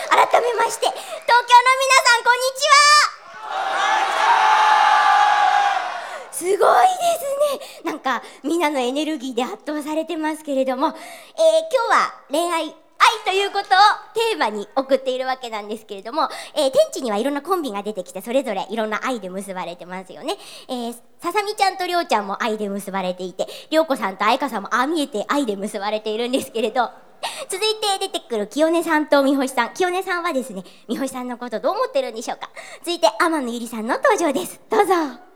改めまして東京の皆さんこんにちは。すごいですね。なんかみんなのエネルギーで圧倒されてますけれども、今日は恋愛ということをテーマに送っているわけなんですけれども、天地にはいろんなコンビが出てきて、それぞれいろんな愛で結ばれてますよね。ささみちゃんとりょうちゃんも愛で結ばれていて、りょうこさんとあいかさんもああ見えて愛で結ばれているんですけれど、続いて出てくる清音さんと三星さん。清音さんはですね、三星さんのことどう思ってるんでしょうか。続いて天野ゆりさんの登場です。どうぞ。